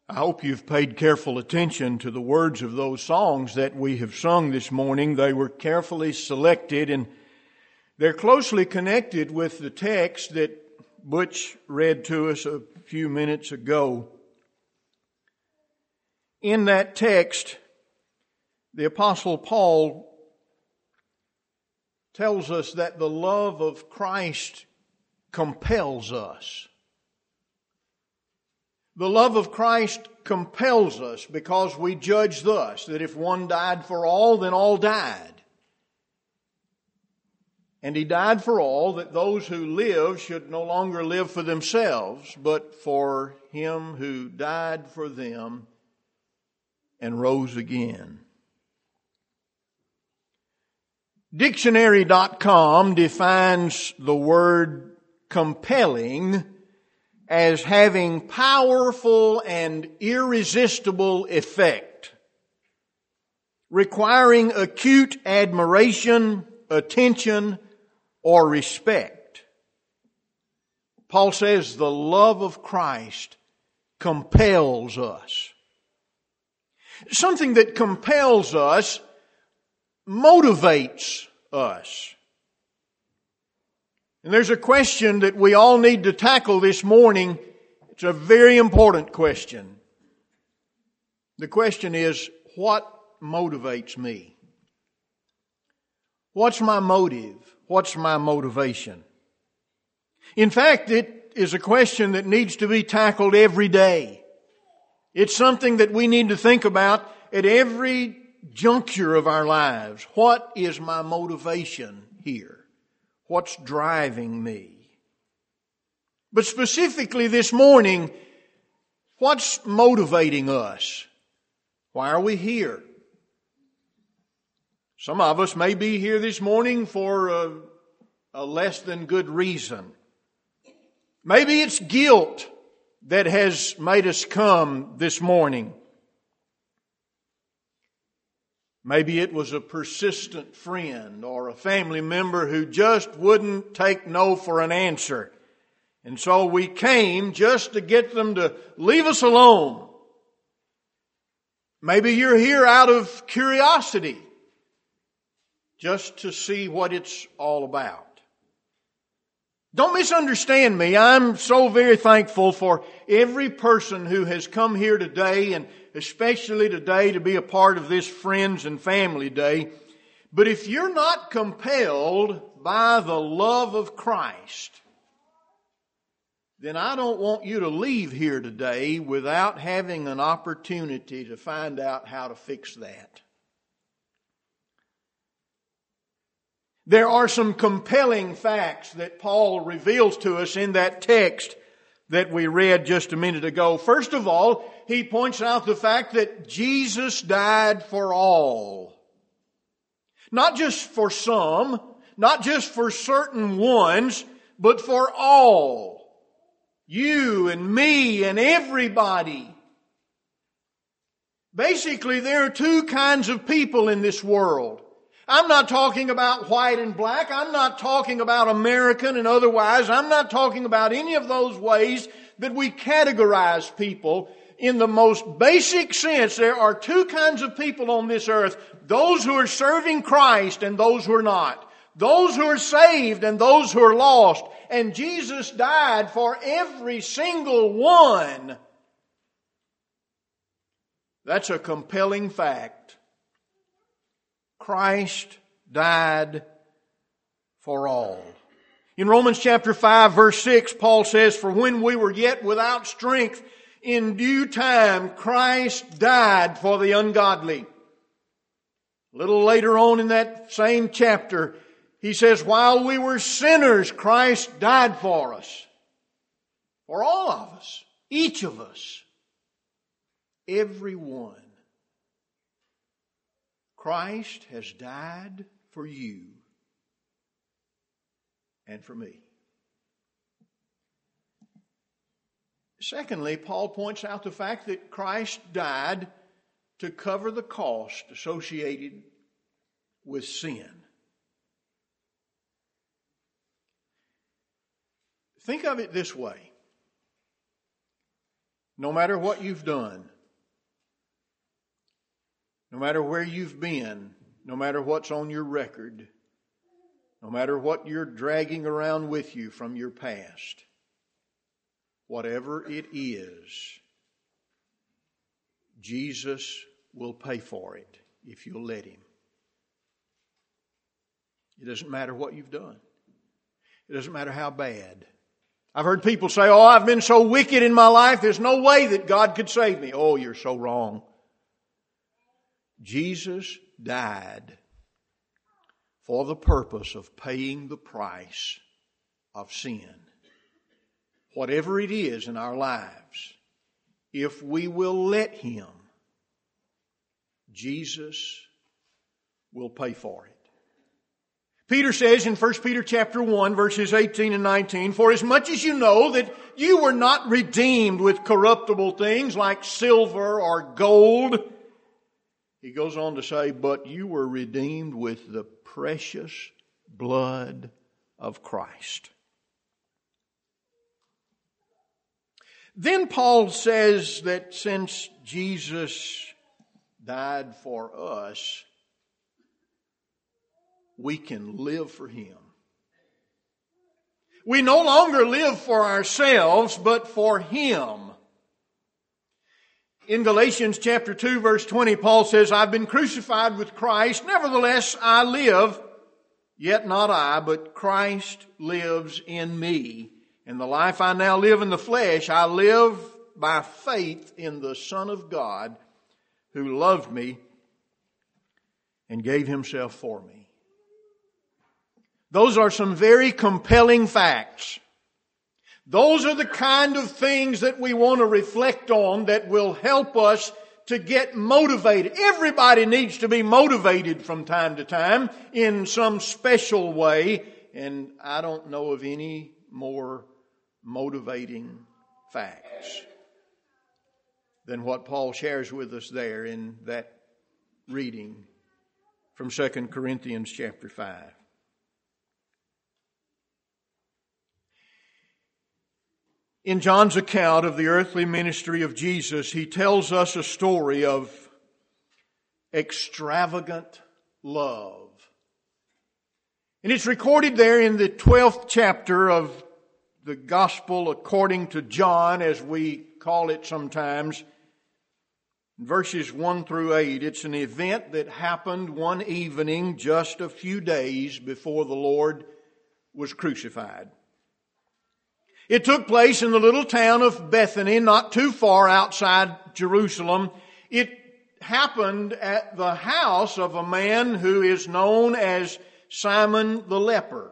I hope you've paid careful attention to the words of those songs that we have sung this morning. They were carefully selected and they're closely connected with the text that Butch read to us a few minutes ago. In that text, the Apostle Paul tells us that the love of Christ compels us. The love of Christ compels us because we judge thus, that if one died for all, then all died. And He died for all, that those who live should no longer live for themselves, but for Him who died for them and rose again. Dictionary.com defines the word compelling as having powerful and irresistible effect, requiring acute admiration, attention, or respect. Paul says the love of Christ compels us. Something that compels us motivates us. And there's a question that we all need to tackle this morning. It's a very important question. The question is, what motivates me? What's my motive? What's my motivation? In fact, it is a question that needs to be tackled every day. It's something that we need to think about at every juncture of our lives. What is my motivation here? What's driving me? But specifically this morning, what's motivating us? Why are we here? Some of us may be here this morning for a less than good reason. Maybe it's guilt that has made us come this morning. Maybe it was a persistent friend or a family member who just wouldn't take no for an answer. And so we came just to get them to leave us alone. Maybe you're here out of curiosity, just to see what it's all about. Don't misunderstand me. I'm so very thankful for every person who has come here today, and especially today to be a part of this Friends and Family Day. But if you're not compelled by the love of Christ, then I don't want you to leave here today without having an opportunity to find out how to fix that. There are some compelling facts that Paul reveals to us in that text that we read just a minute ago. First of all, he points out the fact that Jesus died for all. Not just for some, not just for certain ones, but for all. You and me and everybody. Basically, there are two kinds of people in this world. I'm not talking about white and black. I'm not talking about American and otherwise. I'm not talking about any of those ways that we categorize people. In the most basic sense, there are two kinds of people on this earth. Those who are serving Christ and those who are not. Those who are saved and those who are lost. And Jesus died for every single one. That's a compelling fact. Christ died for all. In Romans chapter 5 verse 6, Paul says, "For when we were yet without strength, in due time Christ died for the ungodly." A little later on in that same chapter, he says, "While we were sinners, Christ died for us." For all of us, each of us, every one. Christ has died for you and for me. Secondly, Paul points out the fact that Christ died to cover the cost associated with sin. Think of it this way. No matter what you've done, no matter where you've been, no matter what's on your record, no matter what you're dragging around with you from your past, whatever it is, Jesus will pay for it if you'll let Him. It doesn't matter what you've done. It doesn't matter how bad. I've heard people say, "Oh, I've been so wicked in my life, there's no way that God could save me." Oh, you're so wrong. Jesus died for the purpose of paying the price of sin. Whatever it is in our lives, if we will let Him, Jesus will pay for it. Peter says in 1 Peter chapter 1, verses 18 and 19, "For as much as you know that you were not redeemed with corruptible things like silver or gold," he goes on to say, "but you were redeemed with the precious blood of Christ." Then Paul says that since Jesus died for us, we can live for Him. We no longer live for ourselves, but for Him. In Galatians chapter 2, verse 20, Paul says, "I've been crucified with Christ. Nevertheless, I live, yet not I, but Christ lives in me. And the life I now live in the flesh, I live by faith in the Son of God, who loved me and gave Himself for me." Those are some very compelling facts. Those are the kind of things that we want to reflect on that will help us to get motivated. Everybody needs to be motivated from time to time in some special way, and I don't know of any more motivating facts than what Paul shares with us there in that reading from 2 Corinthians chapter 5. In John's account of the earthly ministry of Jesus, he tells us a story of extravagant love. And it's recorded there in the 12th chapter of the Gospel according to John, as we call it sometimes, verses 1 through 8. It's an event that happened one evening just a few days before the Lord was crucified. It took place in the little town of Bethany, not too far outside Jerusalem. It happened at the house of a man who is known as Simon the leper.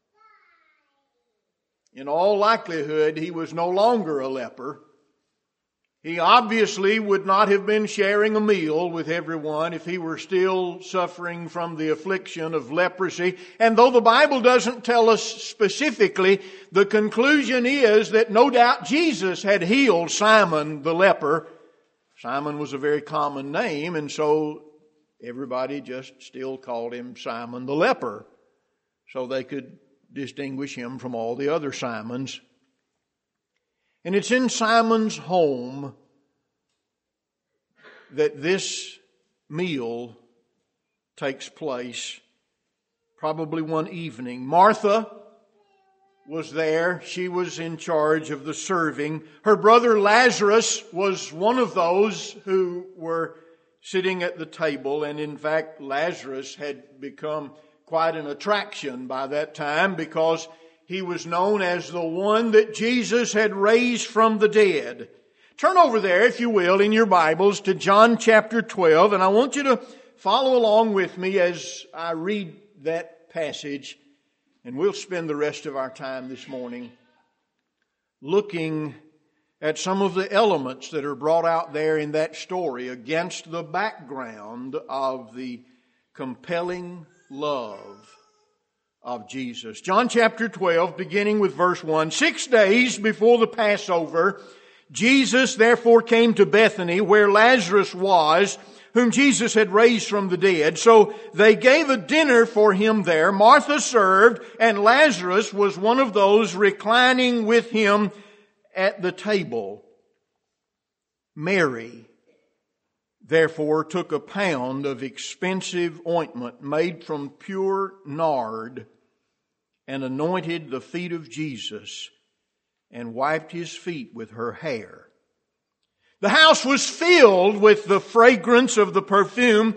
In all likelihood, he was no longer a leper. He obviously would not have been sharing a meal with everyone if he were still suffering from the affliction of leprosy. And though the Bible doesn't tell us specifically, the conclusion is that no doubt Jesus had healed Simon the leper. Simon was a very common name, and so everybody just still called him Simon the leper, so they could distinguish him from all the other Simons. And it's in Simon's home that this meal takes place, probably one evening. Martha was there. She was in charge of the serving. Her brother Lazarus was one of those who were sitting at the table. And in fact, Lazarus had become quite an attraction by that time, because he was known as the one that Jesus had raised from the dead. Turn over there, if you will, in your Bibles to John chapter 12, and I want you to follow along with me as I read that passage, and we'll spend the rest of our time this morning looking at some of the elements that are brought out there in that story against the background of the compelling love of Jesus. John chapter 12, beginning with verse 1. 6 days before the Passover, Jesus therefore came to Bethany, where Lazarus was, whom Jesus had raised from the dead. So they gave a dinner for him there. Martha served, and Lazarus was one of those reclining with him at the table. Mary, therefore, took a pound of expensive ointment made from pure nard and anointed the feet of Jesus and wiped his feet with her hair. The house was filled with the fragrance of the perfume,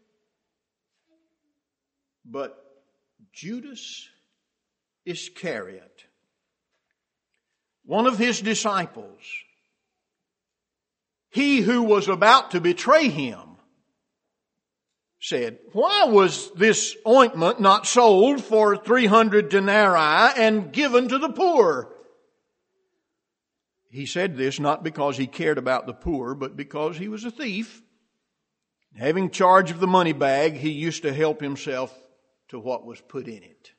but Judas Iscariot, one of his disciples, he who was about to betray him, said, "Why was this ointment not sold for 300 denarii and given to the poor?" He said this not because he cared about the poor, but because he was a thief. Having charge of the money bag, he used to help himself to what was put in it.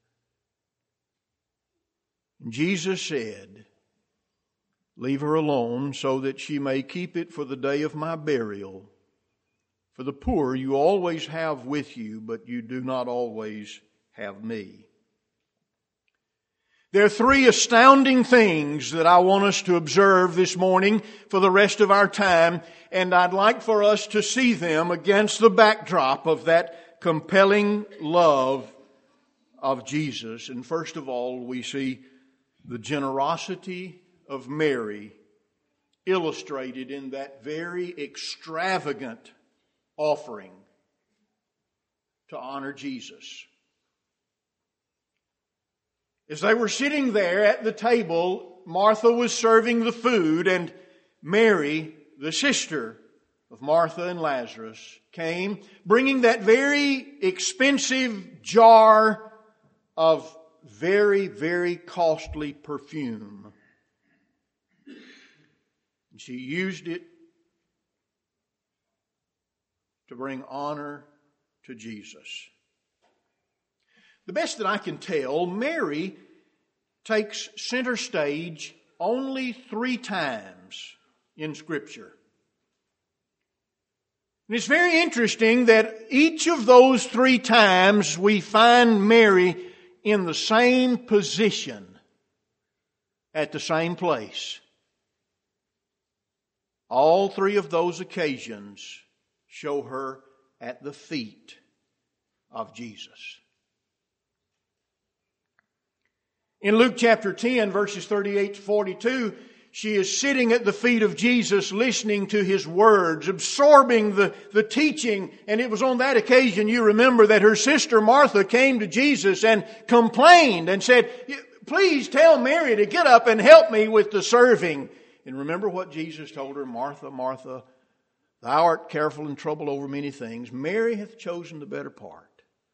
And Jesus said, "Leave her alone so that she may keep it for the day of my burial. For the poor you always have with you, but you do not always have me." There are three astounding things that I want us to observe this morning for the rest of our time, and I'd like for us to see them against the backdrop of that compelling love of Jesus. And first of all, we see the generosity of Mary illustrated in that very extravagant offering to honor Jesus. As they were sitting there at the table, Martha was serving the food, and Mary, the sister of Martha and Lazarus, came bringing that very expensive jar of very, very costly perfume. And she used it to bring honor to Jesus. The best that I can tell, Mary takes center stage only 3 times in Scripture. And it's very interesting that each of those 3 times we find Mary in the same position at the same place. All 3 of those occasions show her at the feet of Jesus. In Luke chapter 10, verses 38 to 42, she is sitting at the feet of Jesus, listening to His words, absorbing the teaching. And it was on that occasion, you remember, that her sister Martha came to Jesus and complained and said, "Please tell Mary to get up and help me with the serving." And remember what Jesus told her, "Martha, Martha, thou art careful and troubled over many things. Mary hath chosen the better part."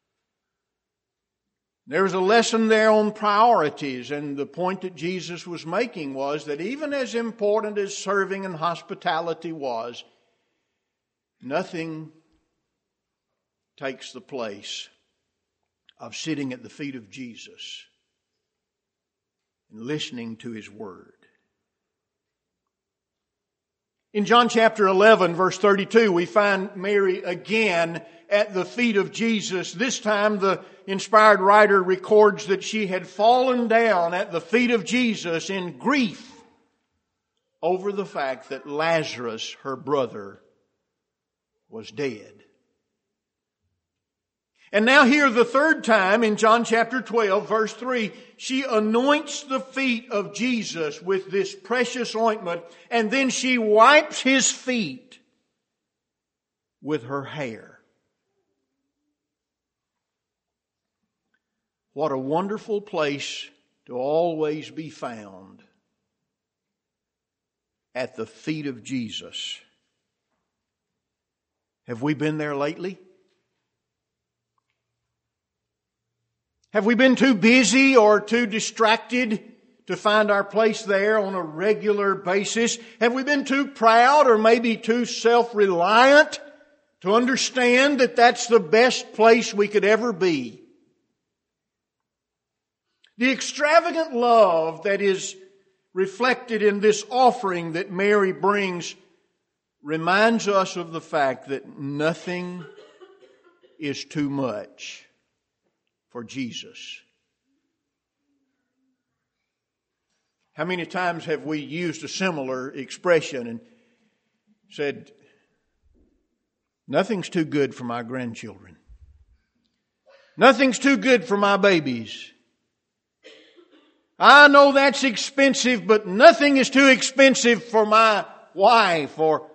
There was a lesson there on priorities, and the point that Jesus was making was that even as important as serving and hospitality was, nothing takes the place of sitting at the feet of Jesus and listening to His Word. In John chapter 11, verse 32, we find Mary again at the feet of Jesus. This time the inspired writer records that she had fallen down at the feet of Jesus in grief over the fact that Lazarus, her brother, was dead. And now here the 3rd time in John chapter 12, verse 3, she anoints the feet of Jesus with this precious ointment, and then she wipes His feet with her hair. What a wonderful place to always be found, at the feet of Jesus. Have we been there lately? Have we been too busy or too distracted to find our place there on a regular basis? Have we been too proud or maybe too self-reliant to understand that that's the best place we could ever be? The extravagant love that is reflected in this offering that Mary brings reminds us of the fact that nothing is too much for Jesus. How many times have we used a similar expression? And said, nothing's too good for my grandchildren. Nothing's too good for my babies. I know that's expensive, but nothing is too expensive for my wife. Or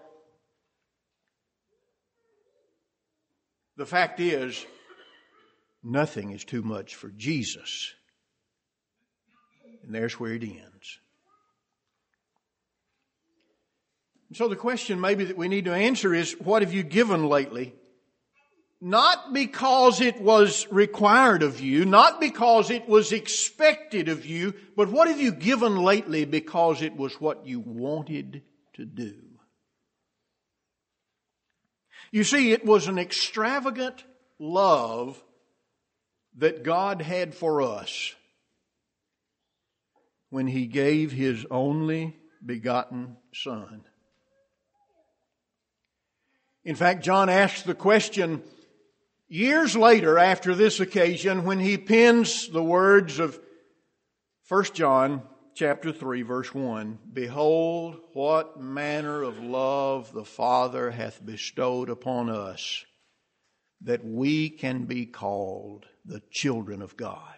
the fact is, nothing is too much for Jesus. And there's where it ends. So the question maybe that we need to answer is, what have you given lately? Not because it was required of you, not because it was expected of you, but what have you given lately because it was what you wanted to do? You see, it was an extravagant love that God had for us when He gave His only begotten Son. In fact, John asks the question years later after this occasion when he pens the words of 1 John chapter 3 verse 1. Behold, what manner of love the Father hath bestowed upon us, that we can be called the children of God.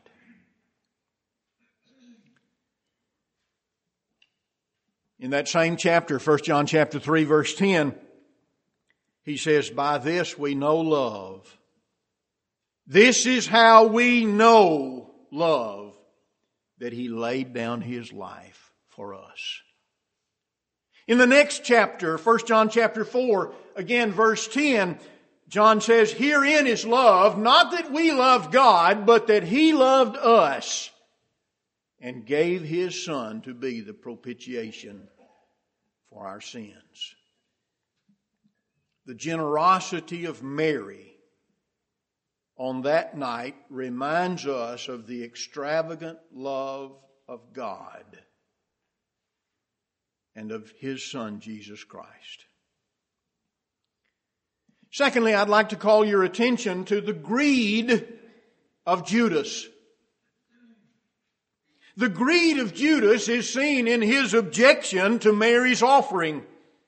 In that same chapter, 1 John chapter 3 verse 10, he says, by this we know love. This is how we know love, that He laid down His life for us. In the next chapter, 1 John chapter 4, again verse 10, John says, herein is love, not that we loved God, but that He loved us and gave His Son to be the propitiation for our sins. The generosity of Mary on that night reminds us of the extravagant love of God and of His Son, Jesus Christ. Secondly, I'd like to call your attention to the greed of Judas. The greed of Judas is seen in his objection to Mary's offering.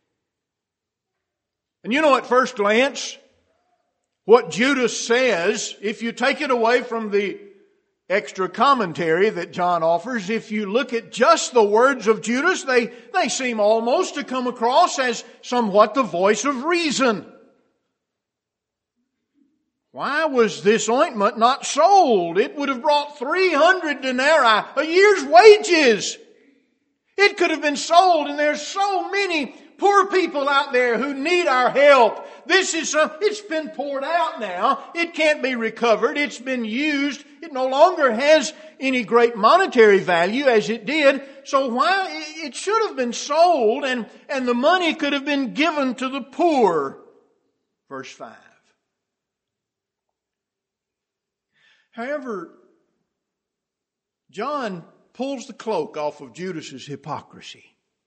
And you know, at first glance, what Judas says, if you take it away from the extra commentary that John offers, if you look at just the words of Judas, they seem almost to come across as somewhat the voice of reason. Why was this ointment not sold? It would have brought 300 denarii, a year's wages. It could have been sold, and there's so many poor people out there who need our help. It's been poured out now. It can't be recovered. It's been used. It no longer has any great monetary value as it did. So it should have been sold, and the money could have been given to the poor. Verse 5. However, John pulls the cloak off of Judas's hypocrisy.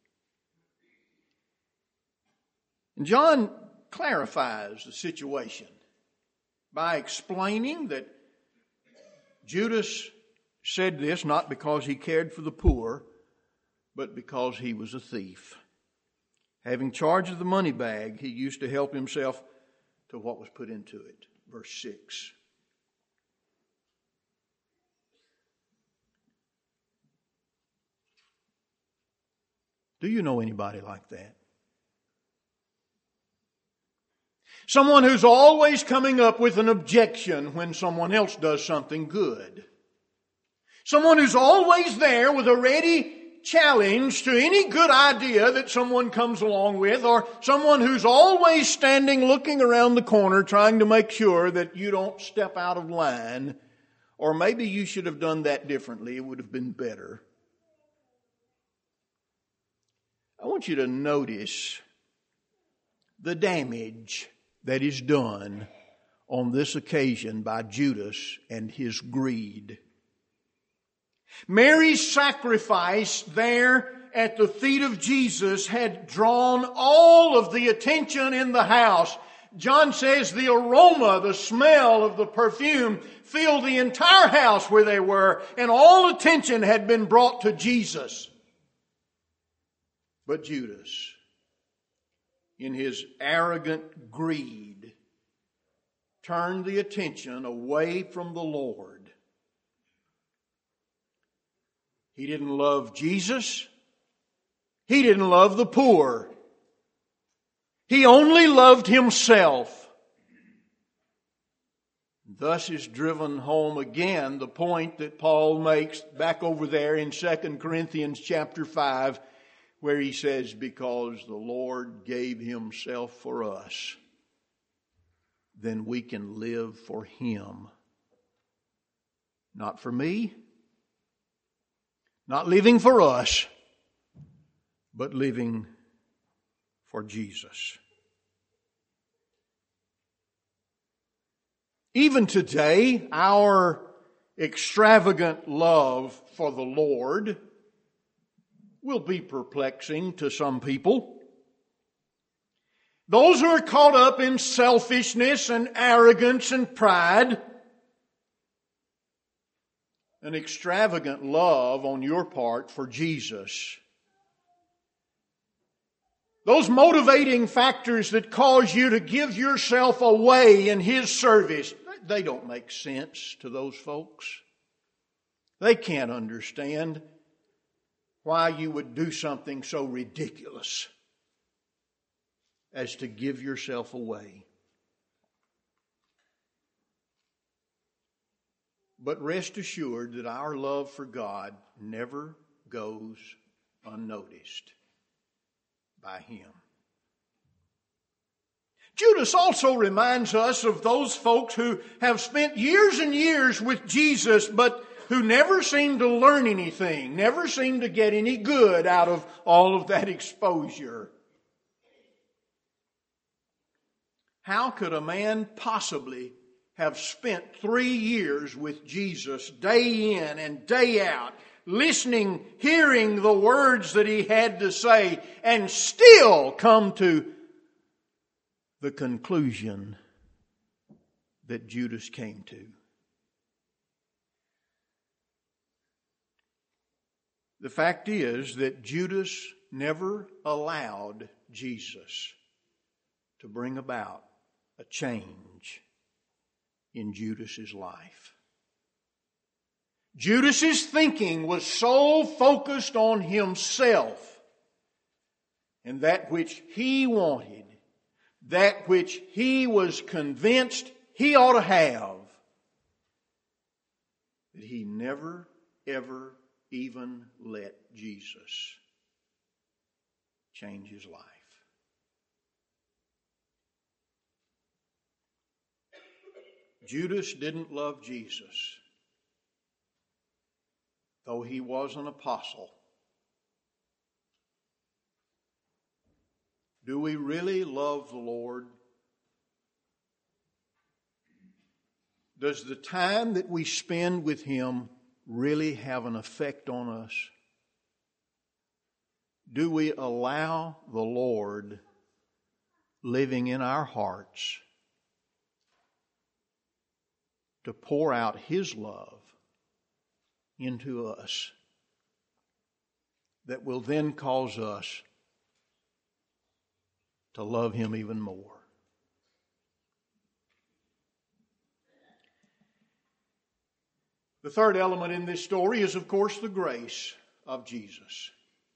And John clarifies the situation by explaining that Judas said this not because he cared for the poor, but because he was a thief. Having charge of the money bag, he used to help himself to what was put into it. Verse 6. Do you know anybody like that? Someone who's always coming up with an objection when someone else does something good. Someone who's always there with a ready challenge to any good idea that someone comes along with, or someone who's always standing looking around the corner trying to make sure that you don't step out of line, or maybe you should have done that differently, it would have been better. I want you to notice the damage that is done on this occasion by Judas and his greed. Mary's sacrifice there at the feet of Jesus had drawn all of the attention in the house. John says the aroma, the smell of the perfume filled the entire house where they were, and all attention had been brought to Jesus. But Judas, in his arrogant greed, turned the attention away from the Lord. He didn't love Jesus. He didn't love the poor. He only loved himself. Thus is driven home again the point that Paul makes back over there in 2 Corinthians chapter 5, where he says, because the Lord gave himself for us, then we can live for him. Not for me, not living for us, but living for Jesus. Even today, our extravagant love for the Lord will be perplexing to some people. Those who are caught up in selfishness and arrogance and pride, an extravagant love on your part for Jesus. Those motivating factors that cause you to give yourself away in His service, they don't make sense to those folks. They can't understand why you would do something so ridiculous as to give yourself away. But rest assured that our love for God never goes unnoticed by Him. Judas also reminds us of those folks who have spent years and years with Jesus, but who never seem to learn anything, never seem to get any good out of all of that exposure. How could a man possibly have spent 3 years with Jesus day in and day out, listening, hearing the words that He had to say, and still come to the conclusion that Judas came to? The fact is that Judas never allowed Jesus to bring about a change in Judas's life. Judas's thinking was so focused on himself and that which he wanted, that which he was convinced he ought to have, that he never, ever even let Jesus change his life. Judas didn't love Jesus, though he was an apostle. Do we really love the Lord? Does the time that we spend with Him really have an effect on us? Do we allow the Lord living in our hearts to pour out His love into us that will then cause us to love Him even more? The third element in this story is, of course, the grace of Jesus.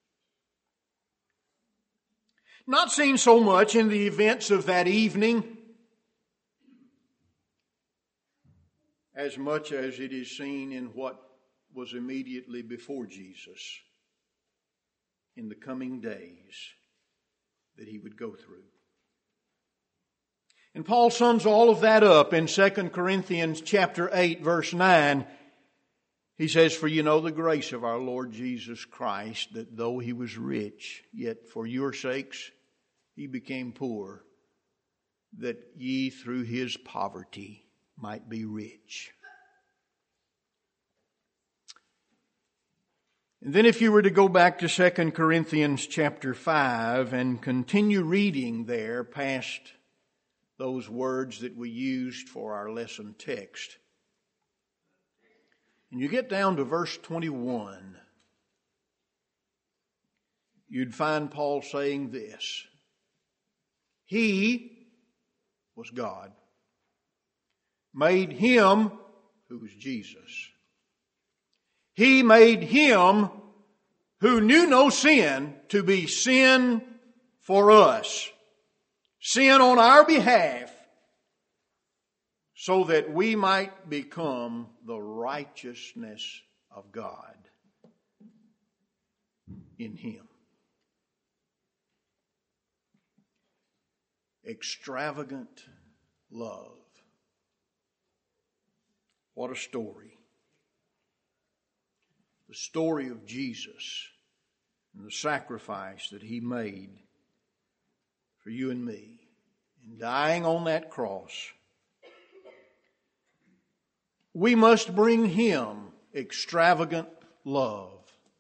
Not seen so much in the events of that evening as much as it is seen in what was immediately before Jesus in the coming days that He would go through. And Paul sums all of that up in 2 Corinthians chapter 8, verse 9. He says, "For you know the grace of our Lord Jesus Christ, that though He was rich, yet for your sakes He became poor, that ye through His poverty might be rich." And then if you were to go back to 2 Corinthians chapter 5 and continue reading there past those words that we used for our lesson text, and you get down to verse 21, you'd find Paul saying this: He was God. Made Him, who was Jesus. He made Him who knew no sin to be sin for us. Sin on our behalf, so that we might become the righteousness of God in Him. Extravagant love. What a story. The story of Jesus and the sacrifice that He made for you and me in dying on that cross. We must bring Him extravagant love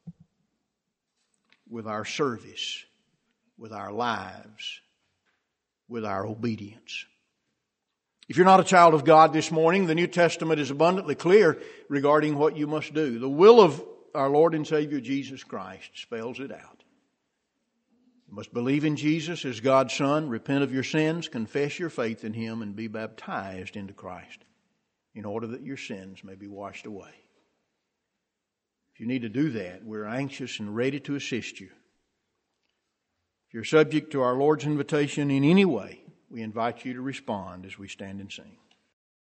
with our service, with our lives, with our obedience. If you're not a child of God this morning, the New Testament is abundantly clear regarding what you must do. The will of our Lord and Savior Jesus Christ spells it out. You must believe in Jesus as God's Son, repent of your sins, confess your faith in Him, and be baptized into Christ in order that your sins may be washed away. If you need to do that, we're anxious and ready to assist you. If you're subject to our Lord's invitation in any way, we invite you to respond as we stand and sing.